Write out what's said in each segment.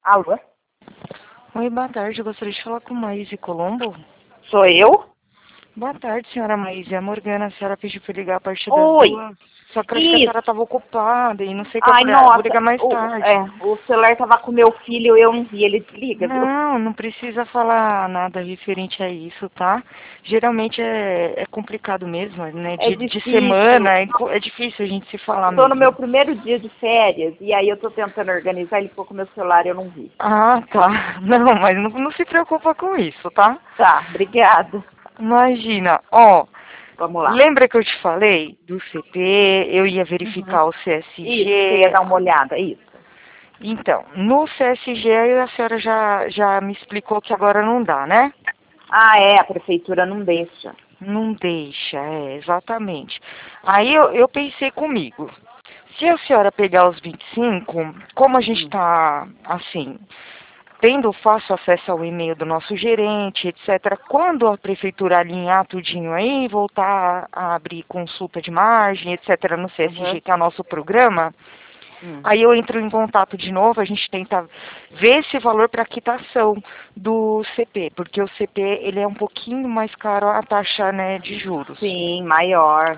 Alô? Oi, boa tarde. Eu gostaria de falar com Maíse Colombo. Sou eu? Boa tarde, senhora Maíse. É a Morgana. A senhora pediu para ligar a partir das Oi. 2. Só que eu acho que a Isso. senhora estava ocupada e não sei o que eu Ai, falei, ah, vou nossa. ligar mais tarde. O celular tava com meu filho, eu não vi. Ele desliga, viu? Não precisa falar nada referente a isso, tá? Geralmente é complicado mesmo, né? É De difícil. semana é difícil a gente se falar Eu tô no meu mesmo. primeiro dia de férias e aí eu tô tentando organizar. Ele ficou com meu celular e eu não vi. Ah, tá. Não, mas não se preocupa com isso, tá? Tá, obrigada. Imagina, ó. Vamos lá. Lembra que eu te falei do CP, eu ia Uhum. verificar o Isso, você ia CSG. dar uma olhada, isso. Então, no CSG a senhora já me explicou que agora não dá, né? Ah, é, a prefeitura não deixa. Não deixa, exatamente. Aí eu pensei comigo, se a senhora pegar os 25, como a gente Hum. está, assim, tendo fácil acesso ao e-mail do nosso gerente, etc., quando a prefeitura alinhar tudinho aí, voltar a abrir consulta de margem, etc., no Uhum. CSG, que é o nosso programa, Hum. aí eu entro em contato de novo, a gente tenta ver esse valor para quitação do CP, porque o CP ele é um pouquinho mais caro a taxa, né, de juros. Sim, maior.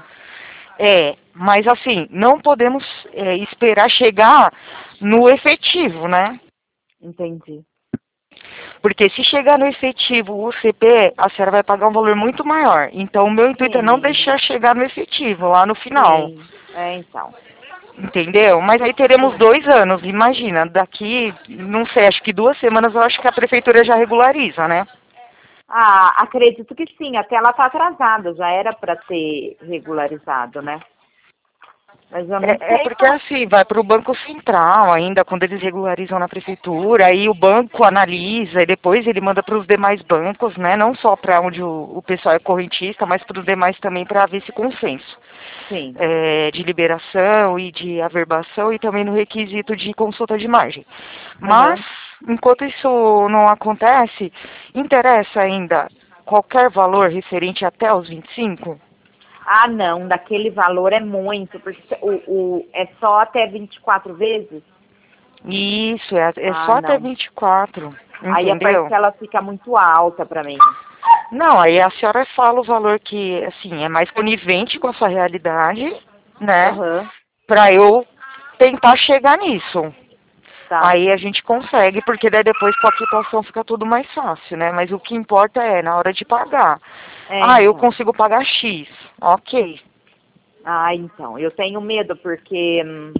Mas assim, não podemos esperar chegar no efetivo, né? Entendi. Porque se chegar no efetivo o CP, a senhora vai pagar um valor muito maior. Então o meu intuito é não Sim, deixar chegar no efetivo, lá no final. sim. É, então. Entendeu? Mas aí teremos Sim. 2 anos, imagina, daqui, não sei, acho que 2 semanas eu acho que a prefeitura já regulariza, né? Ah, acredito que sim, até ela está atrasada, já era para ter regularizado, né? Mas eu não É sei porque assim, vai para o Banco Central ainda, quando eles regularizam na prefeitura, aí o banco analisa e depois ele manda para os demais bancos, né? Não só para onde o pessoal é correntista, mas para os demais também para haver esse consenso sim. de liberação e de averbação e também no requisito de consulta de margem. Mas, Aham. enquanto isso não acontece, interessa ainda qualquer valor referente até os 25? Ah, não, daquele valor é muito, porque é só até 24 vezes? Isso, é Ah, só até não. 24, Aí a entendeu? parcela fica muito alta para mim. Não, aí a senhora fala o valor que, assim, é mais conivente com a sua realidade, né? Aham, Pra eu tentar chegar nisso. tá. Aí a gente consegue, porque daí depois com a quitação fica tudo mais fácil, né? Mas o que importa é na hora de pagar. É, Ah, eu então. consigo pagar X. Ok. Ah, então. Eu tenho medo porque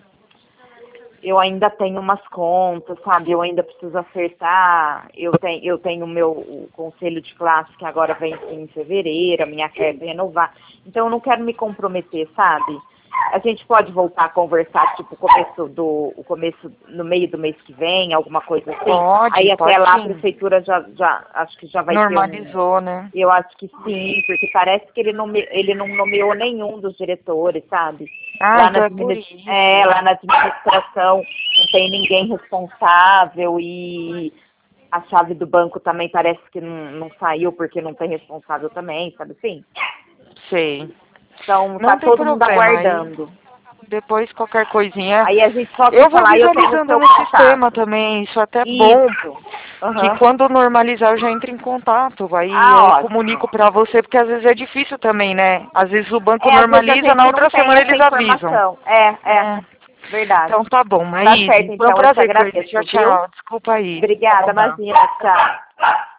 eu ainda tenho umas contas, sabe? Eu ainda preciso acertar. Eu tenho o conselho de classe que agora vem em fevereiro, a minha quer renovar. Então eu não quero me comprometer, sabe? A gente pode voltar a conversar, tipo, o começo no meio do mês que vem, alguma coisa assim. Aí até Pode lá a sim. prefeitura acho que já vai ter um. Normalizou, né? Eu acho que sim, porque parece que ele não nomeou nenhum dos diretores, sabe? Ah, Lá na, então é por lá isso. na administração não tem ninguém responsável e a chave do banco também parece que não saiu porque não tem responsável também, sabe assim? Sei. Então tá Não tem todo mundo problema. Aí aguardando. depois qualquer coisinha. Aí a gente volta a se Eu vou falar, eu tenho o visualizando seu no sistema contato. também. Isso é até bom. Isso. Que Aham. quando normalizar eu já entro em contato. Aí Ah, eu ótimo. comunico pra você, porque às vezes é difícil também, né? Às vezes o banco É, às vezes a normaliza, na gente não outra tem semana essa eles avisam. informação. É, É. verdade. Então tá bom, Tá Maíse. certo, Foi um então, eu te prazer conhecer. Tchau, agradeço, viu? tchau. Desculpa aí. Obrigada, Incomodar. imagina, tchau.